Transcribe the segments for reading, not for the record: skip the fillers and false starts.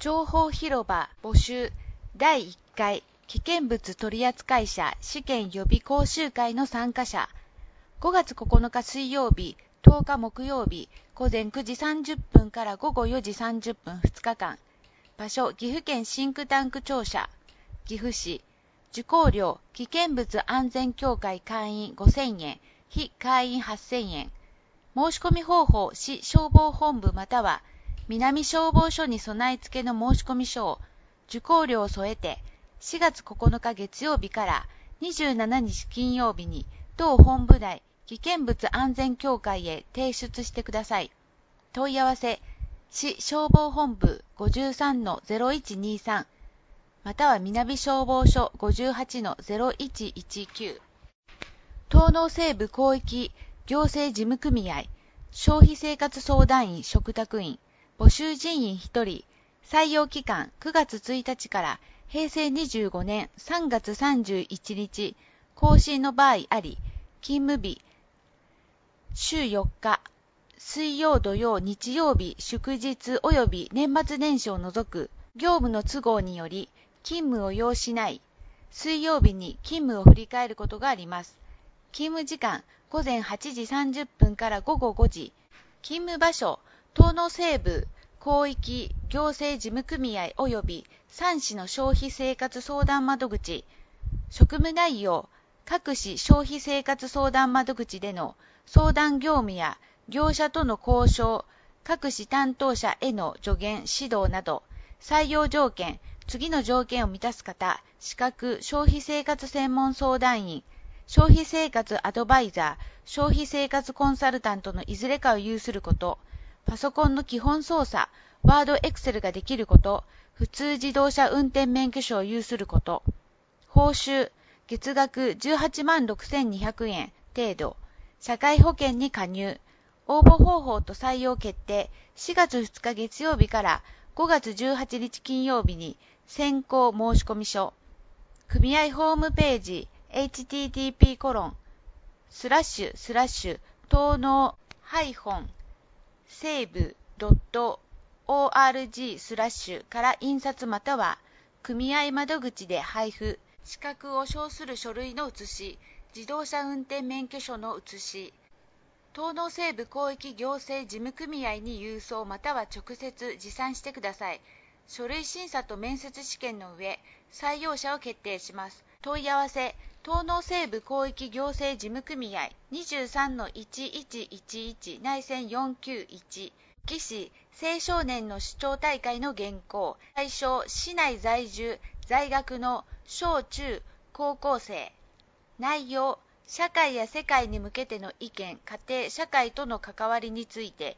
情報広場募集第1回危険物取扱者試験予備講習会の参加者5月9日水曜日10日木曜日午前9時30分から午後4時30分2日間場所岐阜県シンクタンク庁舎岐阜市受講料危険物安全協会会員5000円非会員8000円申し込み方法市消防本部または南消防署に備え付けの申込書を受講料を添えて4月9日月曜日から27日金曜日に同本部内危険物安全協会へ提出してください。問い合わせ市消防本部 53-0123 または南消防署 58-0119 東農西部広域行政事務組合消費生活相談員嘱託員募集人員1人採用期間9月1日から平成25年3月31日更新の場合あり勤務日週4日水曜土曜日曜日祝日及び年末年始を除く業務の都合により勤務を要しない水曜日に勤務を振り返ることがあります。勤務時間午前8時30分から午後5時勤務場所東農西部広域行政事務組合及び3市の消費生活相談窓口職務内容各市消費生活相談窓口での相談業務や業者との交渉各市担当者への助言指導など採用条件次の条件を満たす方資格消費生活専門相談員消費生活アドバイザー消費生活コンサルタントのいずれかを有することパソコンの基本操作、ワードエクセルができること、普通自動車運転免許証を有すること。報酬、月額186,200円程度。社会保険に加入。応募方法と採用決定。4月2日月曜日から5月18日金曜日に選考申込書。組合ホームページ、http:// 東農西部 .org/ から印刷または組合窓口で配布資格を証する書類の写し自動車運転免許証の写し東農西部広域行政事務組合に郵送または直接持参してください。書類審査と面接試験の上採用者を決定します。問い合わせ東農西部広域行政事務組合 23-1111 内線491岐市青少年の主張大会の原稿対象市内在住在学の小中高校生内容社会や世界に向けての意見家庭社会との関わりについて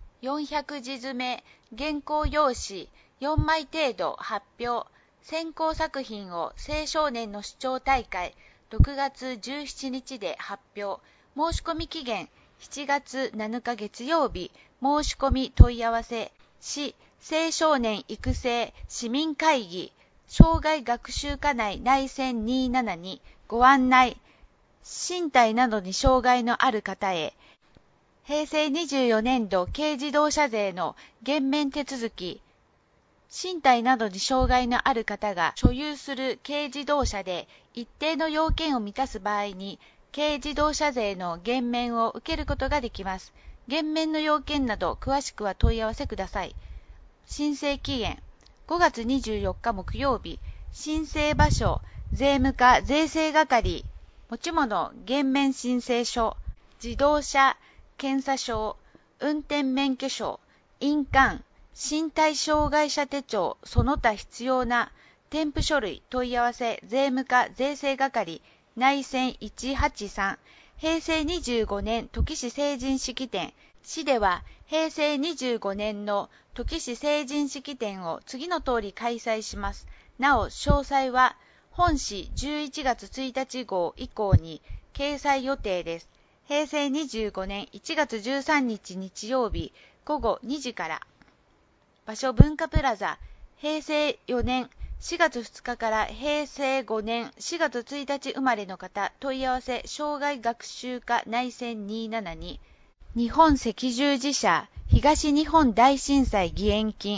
400字詰め原稿用紙4枚程度発表選考作品を青少年の主張大会6月17日で発表申し込み期限7月7日月曜日申し込み問い合わせ市青少年育成市民会議障害学習課内内線272ご案内身体などに障害のある方へ平成24年度軽自動車税の減免手続き身体などに障害のある方が所有する軽自動車で一定の要件を満たす場合に軽自動車税の減免を受けることができます。減免の要件など詳しくは問い合わせください。申請期限5月24日木曜日申請場所税務課税制係持ち物減免申請書自動車検査証運転免許証印鑑身体障害者手帳その他必要な添付書類問い合わせ税務課税制係内線183平成25年土岐市成人式典市では平成25年の土岐市成人式典を次の通り開催します。なお詳細は本市11月1日号以降に掲載予定です。平成25年1月13日日曜日午後2時から場所文化プラザ平成4年4月2日から平成5年4月1日生まれの方問い合わせ障害学習課内線272日本赤十字社東日本大震災義援金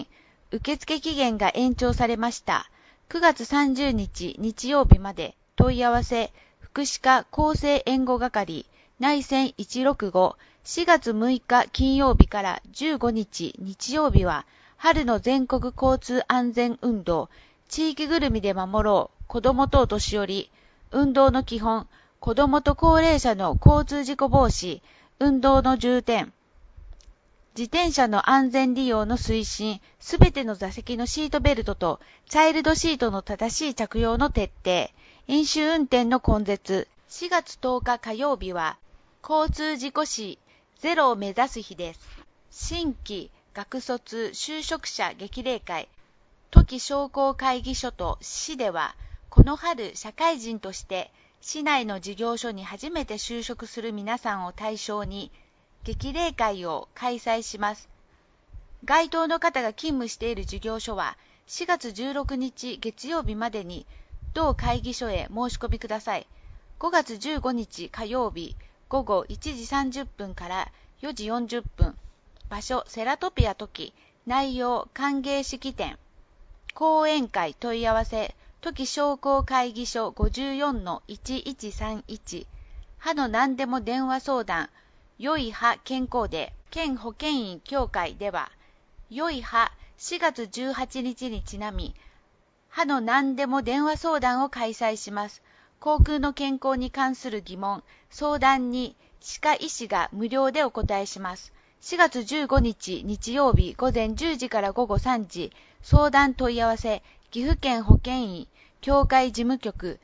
受付期限が延長されました。9月30日日曜日まで問い合わせ、福祉課厚生援護係、内線165、4月6日金曜日から15日日曜日は、春の全国交通安全運動、地域ぐるみで守ろう、子どもとお年寄り、運動の基本、子どもと高齢者の交通事故防止、運動の重点、自転車の安全利用の推進、すべての座席のシートベルトとチャイルドシートの正しい着用の徹底、飲酒運転の根絶、4月10日火曜日は、交通事故死ゼロを目指す日です。新規学卒就職者激励会、都議商工会議所と市では、この春社会人として市内の事業所に初めて就職する皆さんを対象に、激励会を開催します。該当の方が勤務している事業所は、4月16日月曜日までに、同会議所へ申し込みください。5月15日火曜日、午後1時30分から4時40分。場所、セラトピア時。内容、歓迎式典。講演会問い合わせ、都議商工会議所 54-1131。歯の何でも電話相談。良い歯健康デー、県保健員協会では、良い歯4月18日にちなみ、歯の何でも電話相談を開催します。口腔の健康に関する疑問、相談に歯科医師が無料でお答えします。4月15日日曜日午前10時から午後3時、相談問い合わせ、岐阜県保健医協会事務局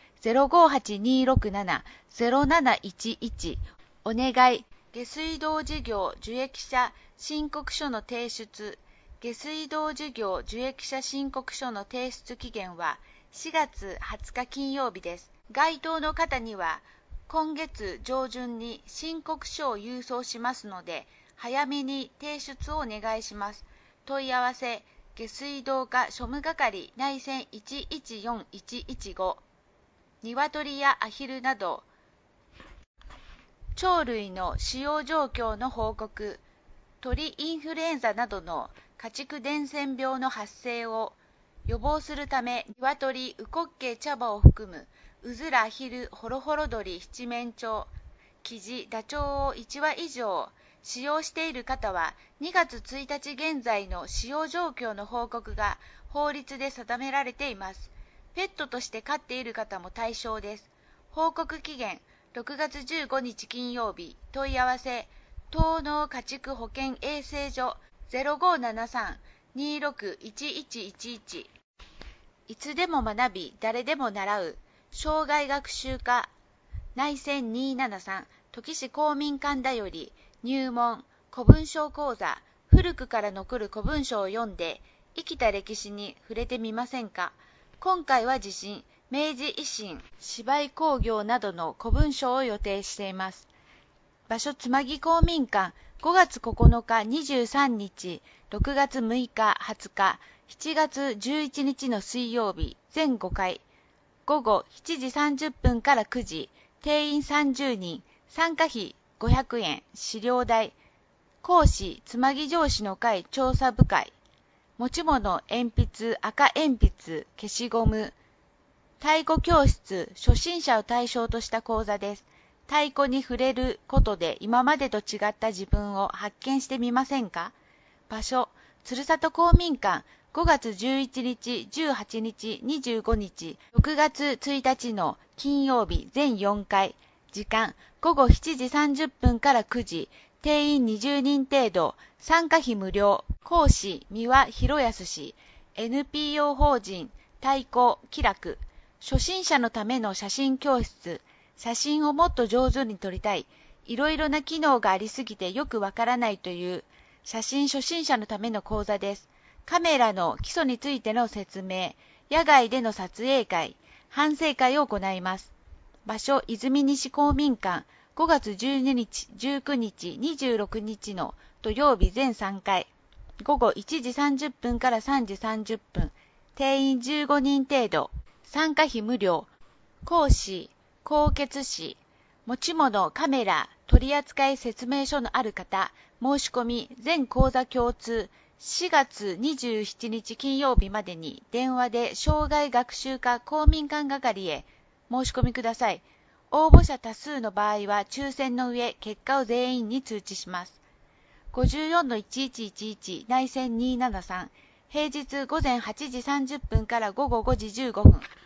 058-267-0711、お願い。下水道事業受益者申告書の提出。下水道事業受益者申告書の提出期限は4月20日金曜日です。該当の方には今月上旬に申告書を郵送しますので、早めに提出をお願いします。問い合わせ、下水道課庶務係内線114115。鶏やアヒルなど、鳥類の使用状況の報告、鳥インフルエンザなどの家畜伝染病の発生を予防するため、鶏、ウコッケ茶葉を含むうずら、アヒル、ホロホロ鳥、七面鳥、キジ、ダチョウを1羽以上使用している方は、2月1日現在の使用状況の報告が法律で定められています。ペットとして飼っている方も対象です。報告期限、6月15日金曜日。問い合わせ、東農家畜保健衛生所 0573-261111。いつでも学び、誰でも習う、生涯学習科、内線273、土岐市公民館だより、入門、古文書講座、古くから残る古文書を読んで、生きた歴史に触れてみませんか。今回は地震、明治維新、芝居工業などの古文書を予定しています。場所、つまぎ公民館、5月9日、23日、6月6日、20日、7月11日の水曜日、全5回、午後7時30分から9時、定員30人、参加費500円、資料代、講師、つまぎ上司の会調査部会、持ち物、鉛筆、赤鉛筆、消しゴム、太鼓教室、初心者を対象とした講座です。太鼓に触れることで今までと違った自分を発見してみませんか。場所、鶴里公民館、5月11日、18日、25日、6月1日の金曜日全4回。時間、午後7時30分から9時。定員20人程度。参加費無料。講師、三輪博康氏。NPO 法人、太鼓、気楽。初心者のための写真教室。写真をもっと上手に撮りたい。いろいろな機能がありすぎてよくわからないという写真初心者のための講座です。カメラの基礎についての説明、野外での撮影会、反省会を行います。場所、泉西公民館、5月12日、19日、26日の土曜日全3回。午後1時30分から3時30分。定員15人程度。参加費無料。講師、高血師、持ち物、カメラ、取扱説明書のある方、申し込み、全講座共通、 4月27日金曜日までに電話で障害学習課公民館係へ申し込みください。応募者多数の場合は抽選の上、結果を全員に通知します。54-1111内線273、平日午前8時30分から午後5時15分。